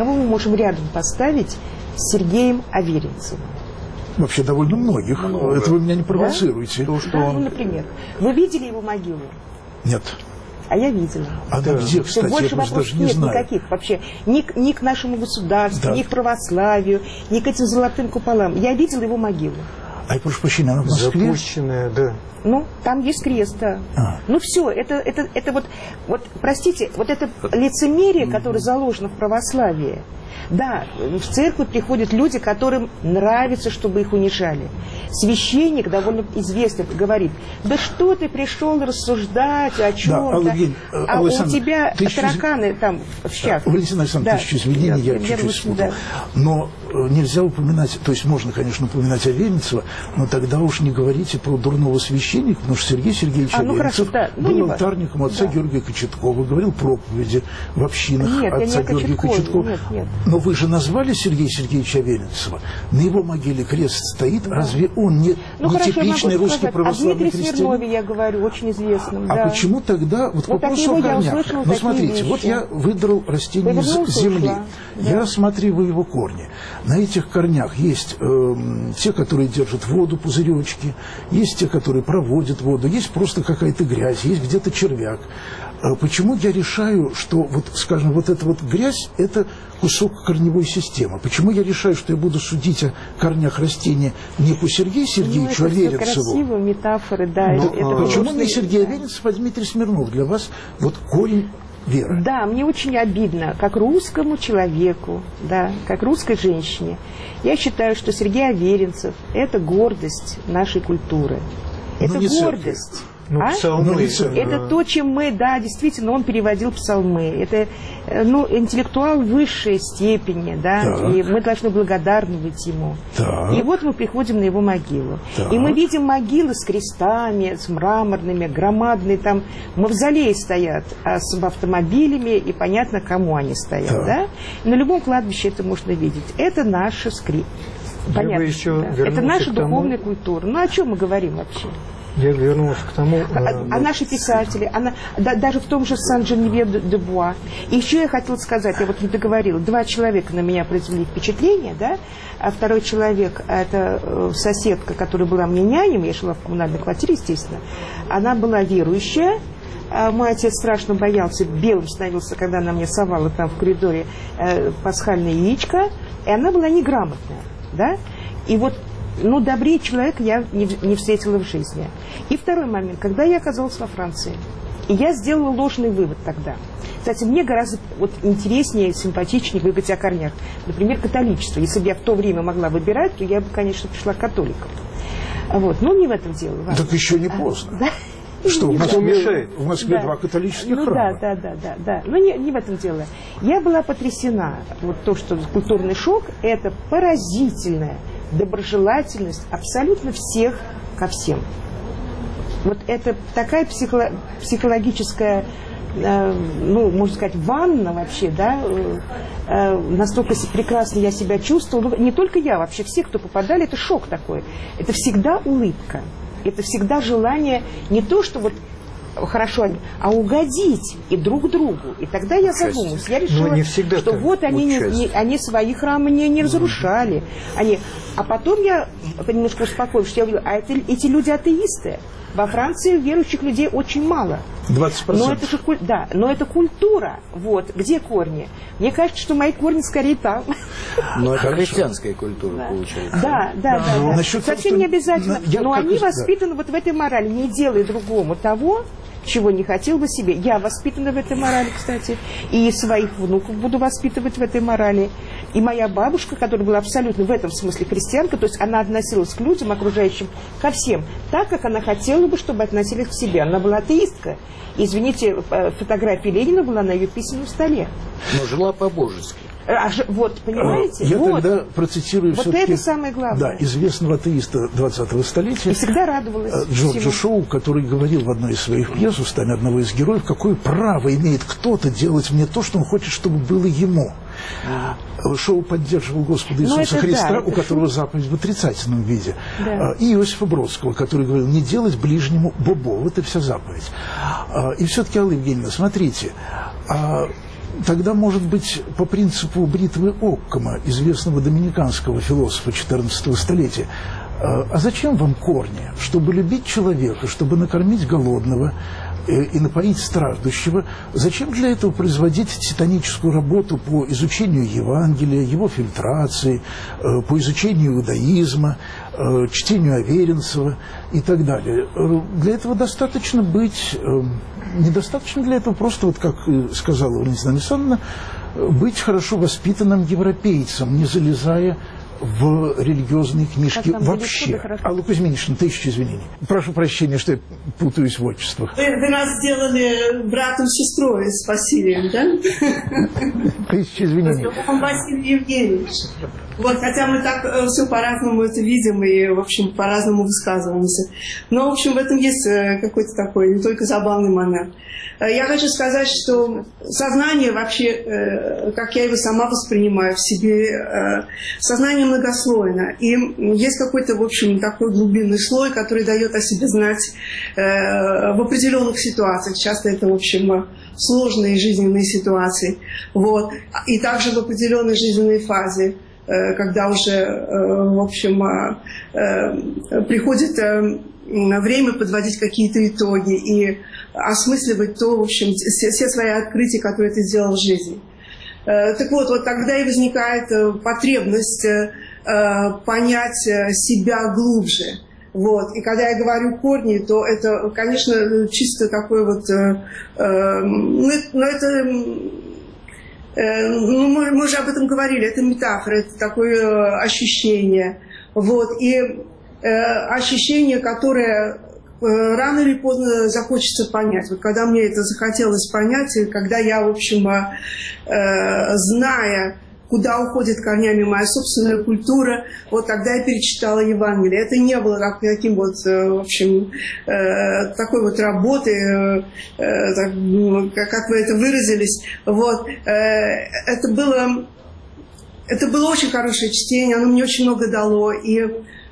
D: кого мы можем рядом поставить с Сергеем Аверинцевым?
A: Вообще довольно многих.
C: Много.
A: Это вы меня не провоцируете.
C: То, что
D: Да,
C: он...
D: ну, например. Вы видели его могилу?
A: Нет.
D: А я видела.
A: Она где, кстати,
D: Больше
A: я просто
D: вопросов
A: даже не
D: нет
A: знаю.
D: никаких вообще. Ни к нашему государству,
A: Да.
D: ни к православию, ни к этим золотым куполам. Я видела его могилу.
A: А я прошу прощения, она в Москве?
E: Запущенная, да.
D: Ну, там есть крест, да. Ну, все, это вот, простите, вот это лицемерие, которое заложено в православии. Да, в церковь приходят люди, которым нравится, чтобы их унижали. Священник, довольно известный, говорит: да что ты пришел рассуждать о чем-то, а у тебя тараканы там в щах.
A: Валентин Александрович, тысячу извинений, я
D: примерно,
A: чуть-чуть спутал.
D: да.
A: Но нельзя упоминать, то есть можно, конечно, упоминать Аверинцева, но тогда уж не говорите про дурного священника, потому что Сергей Сергеевич Аверинцев был алтарником отца Георгия Кочеткова, говорил проповеди в общинах отца Георгия Кочеткова. Но вы же назвали Сергея Сергеевича Аверинцева. На его могиле крест стоит. Разве он не типичный русский православный
D: христианин? О Дмитрии Смирнове я говорю, очень известным.
A: А почему тогда, вот к вопросу о корнях, ну смотрите, вот я выдрал растение из земли, я рассматриваю его корни. На этих корнях есть те, которые держат воду, пузыречки, есть те, которые проводят воду, есть просто какая-то грязь, есть где-то червяк. Почему я решаю, что, вот, скажем, вот эта вот грязь – это кусок корневой системы? Почему я решаю, что я буду судить о корнях растения не по Сергею Сергеевичу Аверинцеву?
D: Красивые метафоры, да.
A: Почему не Сергей Аверинцев, а Дмитрий Смирнов? Для вас вот корень веры.
D: Да, мне очень обидно, как русскому человеку, да, как русской женщине. Я считаю, что Сергей Аверинцев – это гордость нашей культуры. Это гордость.
E: Псалмы.
D: Это то, чем мы, да, действительно, он переводил псалмы. Это, интеллектуал высшей степени, да,
A: так.
D: И мы должны благодарны быть ему.
A: Так.
D: И вот мы приходим на его могилу.
A: Так.
D: И мы видим могилы с крестами, с мраморными, громадные там мавзолеи стоят, с автомобилями, и понятно, кому они стоят,
A: так.
D: да. На любом кладбище это можно видеть. Это наша понятно, да. Это наша духовная культура. Ну, о чем мы говорим вообще?
E: Я вернулся к тому...
D: А наши писатели, даже в том же Сан-Женевье-де-Буа. И еще я хотела сказать, я вот не договорила, 2 человека на меня произвели впечатление, да, а второй человек, это соседка, которая была мне нянем, я жила в коммунальной квартире, естественно, она была верующая. Мой отец страшно боялся, белым становился, когда она мне совала там в коридоре пасхальное яичко, и она была неграмотная, да, и вот добрее человека я не встретила в жизни. И второй момент, когда я оказалась во Франции, и я сделала ложный вывод тогда. Кстати, мне гораздо интереснее, симпатичнее говорить о корнях. Например, католичество. Если бы я в то время могла выбирать, то я бы, конечно, пришла к католикам. Вот. Но не в этом дело. Важно.
A: Так еще не поздно.
D: Да?
A: Что, в Москве 2 католических храма.
D: Да. Но не в этом дело. Я была потрясена. Вот то, что культурный шок, это поразительное. Доброжелательность абсолютно всех ко всем. Вот это такая психологическая, можно сказать, ванна вообще, да, настолько прекрасно я себя чувствовала. Не только я, вообще все, кто попадали, это шок такой. Это всегда улыбка. Это всегда желание не то, что вот хорошо, а угодить и друг другу. И тогда я задумалась. Я решила, что вот они свои храмы не разрушали. А потом я немножко успокоилась, что я говорю, а эти люди атеисты. Во Франции верующих людей очень мало.
A: 20%.
D: Но это культура. Вот, где корни? Мне кажется, что мои корни скорее там.
C: Но это христианская культура, получается.
D: Да. Совсем не обязательно. Но они воспитаны вот в этой морали. Не делай другому того, чего не хотел бы себе. Я воспитана в этой морали, кстати. И своих внуков буду воспитывать в этой морали. И моя бабушка, которая была абсолютно в этом смысле христианка, то есть она относилась к людям, окружающим, ко всем, так, как она хотела бы, чтобы относились к себе. Она была атеистка. Извините, фотография Ленина была на ее письменном столе.
C: Но жила по-божески.
D: Вот, понимаете?
A: Я тогда процитирую
D: вот
A: все-таки
D: это самое главное.
A: Да, известного атеиста 20-го столетия.
D: И всегда радовалась
A: Джорджа Шоу, который говорил в одной из своих пьес, устами одного из героев, какое право имеет кто-то делать мне то, что он хочет, чтобы было ему. Шоу поддерживал Господа Иисуса Христа, у которого заповедь в отрицательном виде. Да. И Иосифа Бродского, который говорил, не делать ближнему бобо. Вот это вся заповедь. И все-таки, Алла Евгеньевна, смотрите, тогда, может быть, по принципу бритвы Оккама, известного доминиканского философа XIV столетия, а зачем вам корни? Чтобы любить человека, чтобы накормить голодного и напоить страждущего, зачем для этого производить титаническую работу по изучению Евангелия, его фильтрации, по изучению иудаизма, чтению Аверинцева и так далее? Для этого достаточно быть, недостаточно для этого просто, вот как сказала Валентина Александровна, быть хорошо воспитанным европейцем, не залезая в религиозные книжки вообще. Алла Кузьминична, 1000 извинений. Прошу прощения, что я путаюсь в отчествах.
B: Вы нас сделали братом с сестрой с Василием, да?
A: 1000 извинений.
B: Василий Евгеньевич. Вот, хотя мы так все по-разному это видим и, в общем, по-разному высказываемся. Но, в общем, в этом есть какой-то такой, не только забавный момент. Я хочу сказать, что сознание вообще, как я его сама воспринимаю в себе, сознание многослойно. И есть какой-то, в общем, такой глубинный слой, который дает о себе знать в определенных ситуациях. Часто это, в общем, сложные жизненные ситуации. Вот. И также в определенной жизненной фазе, когда уже, в общем, приходит время подводить какие-то итоги и осмысливать то, в общем, все свои открытия, которые ты сделал в жизни. Так вот, вот тогда и возникает потребность понять себя глубже. Вот. И когда я говорю корни, то это, конечно, чисто такой вот... мы же об этом говорили, это метафора, это такое ощущение. Вот. И ощущение, которое рано или поздно захочется понять. Вот когда мне это захотелось понять, и когда я, в общем, зная, куда уходит корнями моя собственная культура, вот тогда я перечитала Евангелие. Это не было таким вот, в общем, такой вот работы, как вы это выразились. Вот. Это было очень хорошее чтение, оно мне очень много дало, и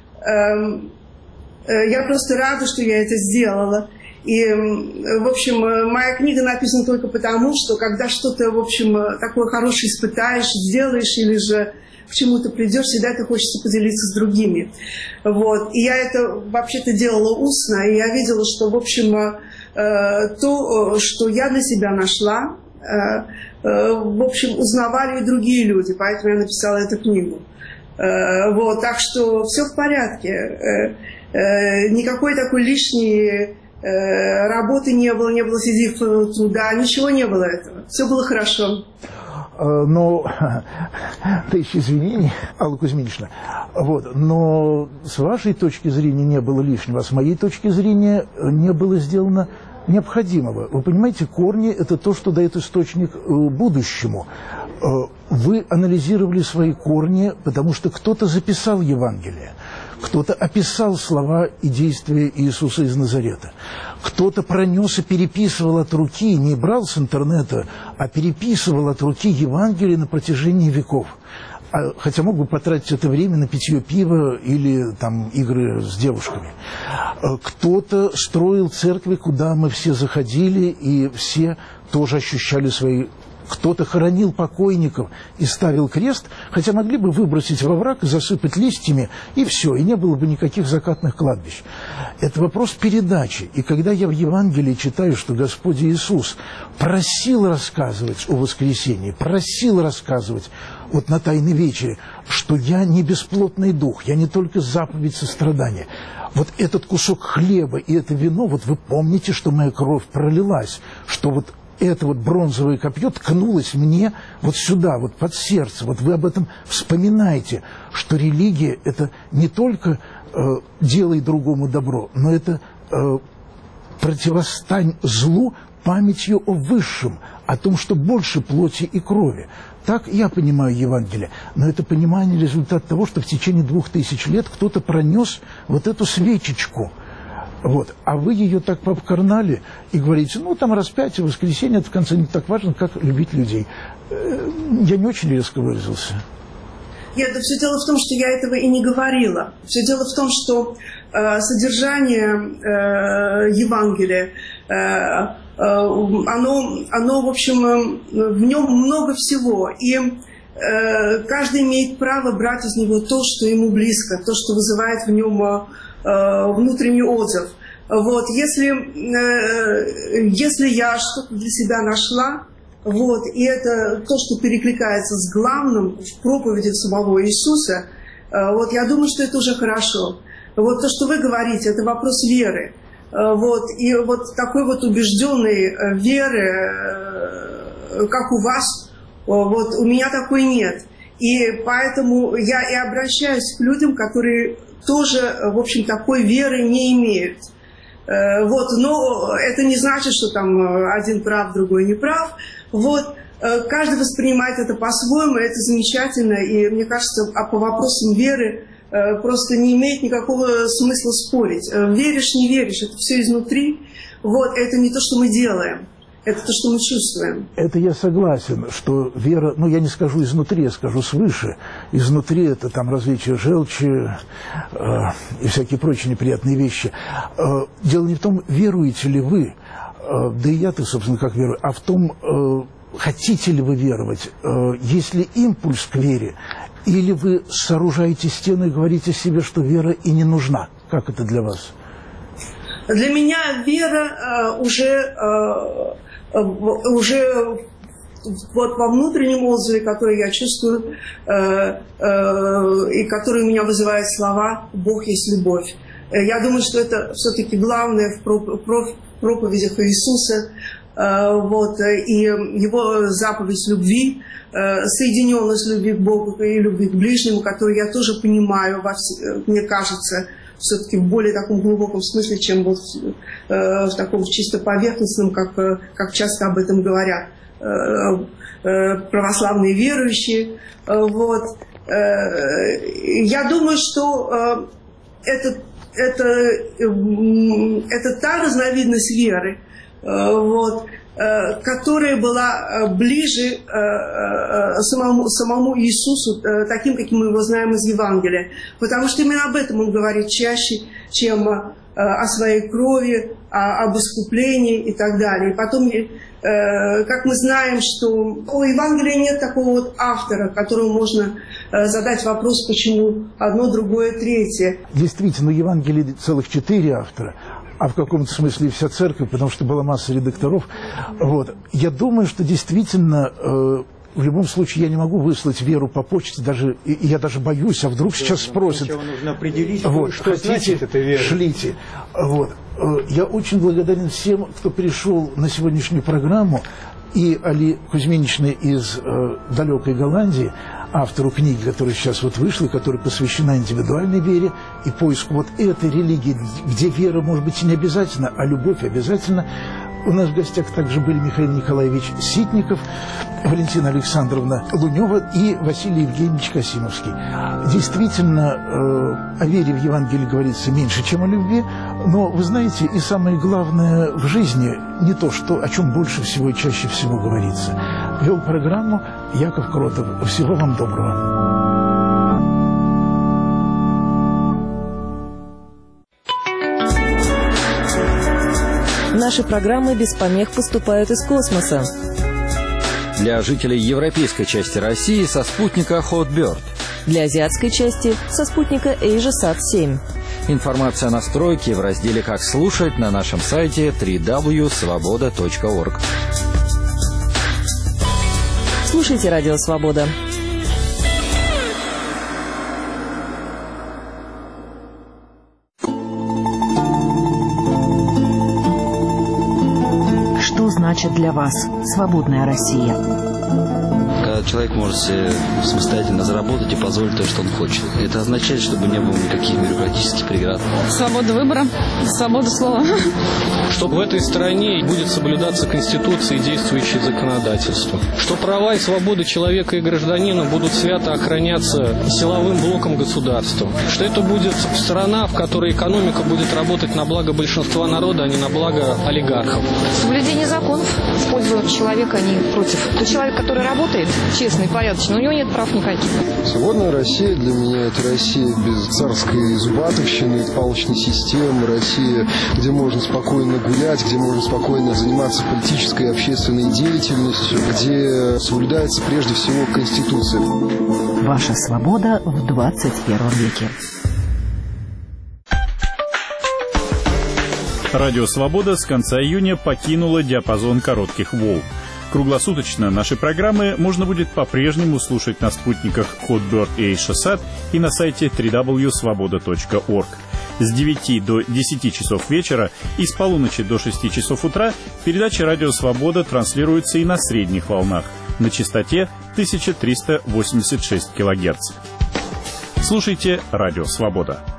B: я просто рада, что я это сделала. И, в общем, моя книга написана только потому, что когда что-то, в общем, такое хорошее испытаешь, сделаешь или же к чему-то придешь, всегда это хочется поделиться с другими. Вот. И я это вообще-то делала устно, и я видела, что, в общем, то, что я для себя нашла, в общем, узнавали и другие люди, поэтому я написала эту книгу. Вот. Так что все в порядке. Никакой такой лишней работы не было сидев труда, ничего не было этого. Все было хорошо.
A: Но, 1000 извинений, Алла Кузьминична, вот, но с вашей точки зрения не было лишнего, а с моей точки зрения не было сделано необходимого. Вы понимаете, корни – это то, что дает источник будущему. Вы анализировали свои корни, потому что кто-то записал Евангелие. Кто-то описал слова и действия Иисуса из Назарета. Кто-то пронес и переписывал от руки, не брал с интернета, а переписывал от руки Евангелие на протяжении веков. Хотя мог бы потратить это время на питье пива или там игры с девушками. Кто-то строил церкви, куда мы все заходили, и все тоже ощущали свои... Кто-то хоронил покойников и ставил крест, хотя могли бы выбросить во враг и засыпать листьями, и все, и не было бы никаких закатных кладбищ. Это вопрос передачи. И когда я в Евангелии читаю, что Господь Иисус просил рассказывать о воскресении, просил рассказывать вот на Тайной вечере, что я не бесплотный дух, я не только заповедь сострадания. Вот этот кусок хлеба и это вино, вот вы помните, что моя кровь пролилась, что вот это вот бронзовое копье ткнулось мне вот сюда, вот под сердце. Вот вы об этом вспоминаете, что религия – это не только делай другому добро, но это противостань злу памятью о высшем, о том, что больше плоти и крови. Так я понимаю Евангелие. Но это понимание – результат того, что в течение 2000 лет кто-то пронес вот эту свечечку. Вот. А вы ее так пообкарнали и говорите, ну, там распятие, воскресенье, это в конце не так важно, как любить людей. Я не очень резко выразился.
B: Нет, да все дело в том, что я этого и не говорила. Все дело в том, что содержание Евангелия оно, в общем, в нем много всего. И каждый имеет право брать из него то, что ему близко, то, что вызывает в нем внутренний отзыв. Вот, если я что-то для себя нашла, вот, и это то, что перекликается с главным в проповеди самого Иисуса, вот, я думаю, что это уже хорошо. Вот то, что вы говорите, это вопрос веры. Вот, и вот такой вот убежденной веры, как у вас, вот у меня такой нет. И поэтому я и обращаюсь к людям, которые тоже, в общем, такой веры не имеют. Вот, но это не значит, что там один прав, другой не прав. Вот, каждый воспринимает это по-своему, это замечательно. И мне кажется, по вопросам веры просто не имеет никакого смысла спорить. Веришь, не веришь, это все изнутри. Вот, это не то, что мы делаем. Это то, что мы чувствуем.
A: Это я согласен, что вера, ну, я не скажу изнутри, я скажу свыше. Изнутри это там различие желчи и всякие прочие неприятные вещи. Дело не в том, веруете ли вы, да и я-то, собственно, как верую, а в том, хотите ли вы веровать, есть ли импульс к вере, или вы сооружаете стены и говорите себе, что вера и не нужна. Как это для вас?
B: Для меня вера уже вот во внутреннем отзыве, который я чувствую, и который у меня вызывает слова «Бог есть любовь». Я думаю, что это все-таки главное в проповедях Иисуса, вот, и его заповедь любви, соединенность любви к Богу и любви к ближнему, которую я тоже понимаю, мне кажется, все-таки в более таком глубоком смысле, чем вот в таком чисто поверхностном, как часто об этом говорят православные верующие. Вот. Я думаю, что это та разновидность веры, вот, которая была ближе самому Иисусу, таким, каким мы его знаем из Евангелия. Потому что именно об этом он говорит чаще, чем о своей крови, об искуплении и так далее. И потом, как мы знаем, что у Евангелия нет такого вот автора, которому можно задать вопрос, почему одно, другое, третье.
A: Действительно, у Евангелия целых 4 автора, а в каком-то смысле вся церковь, потому что была масса редакторов. Вот. Я думаю, что действительно, в любом случае, я не могу выслать веру по почте, я даже боюсь, а вдруг сейчас спросят.
E: Сначала нужно определить,
A: вот,
E: что
A: хотите,
E: значит эта вера.
A: Шлите. Вот. Я очень благодарен всем, кто пришел на сегодняшнюю программу. И Али Кузьминична из далекой Голландии, автору книги, которая сейчас вот вышла, которая посвящена индивидуальной вере и поиску вот этой религии, где вера может быть и не обязательно, а любовь обязательно. У нас в гостях также были Михаил Николаевич Ситников, Валентина Александровна Лунева и Василий Евгеньевич Касимовский. Действительно, о вере в Евангелии говорится меньше, чем о любви, но, вы знаете, и самое главное в жизни не то, о чем больше всего и чаще всего говорится. Вел программу Яков Кротов. Всего вам доброго.
F: Наши программы без помех поступают из космоса.
G: Для жителей европейской части России со спутника Hotbird.
F: Для азиатской части со спутника AsiaSat-7.
G: Информация о настройке в разделе «Как слушать» на нашем сайте www.svoboda.org.
F: Слушайте Радио Свобода. Что значит для вас свободная Россия?
H: Когда человек может себе самостоятельно заработать и позволить то, что он хочет. Это означает, чтобы не было никаких бюрократических преград.
I: Свобода выбора, свобода слова.
J: Что в этой стране будет соблюдаться Конституция и действующее законодательство. Что права и свободы человека и гражданина будут свято охраняться силовым блоком государства. Что это будет страна, в которой экономика будет работать на благо большинства народа, а не на благо олигархов.
I: Соблюдение законов в пользу человека, а не против. Тот человек, который работает, честный, порядочный. У него нет прав никаких.
K: Свободная Россия для меня — это Россия без царской зубатовщины, палочной системы, Россия, где можно спокойно гулять, где можно спокойно заниматься политической и общественной деятельностью, где соблюдается прежде всего Конституция.
L: Ваша свобода в 21 веке.
M: Радио «Свобода» с конца июня покинула диапазон коротких волн. Круглосуточно наши программы можно будет по-прежнему слушать на спутниках Hotbird и Eutelsat и на сайте www.svoboda.org. С 9 до 10 часов вечера и с полуночи до 6 часов утра передача «Радио Свобода» транслируется и на средних волнах на частоте 1386 кГц. Слушайте «Радио Свобода».